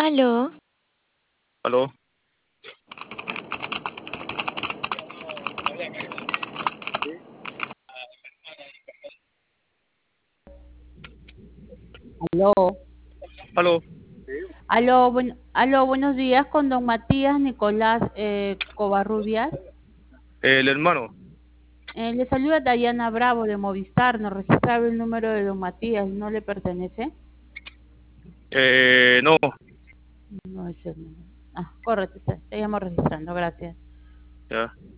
Aló, Aló, Aló, aló, aló, buenos días con don Matías Nicolás Covarrubias. el hermano. Le saluda Dayana Bravo de Movistar. Nos registraba el número de don Matías, ¿no le pertenece? No, No es el número. Ah, correcto, te llamo registrando, gracias. ya.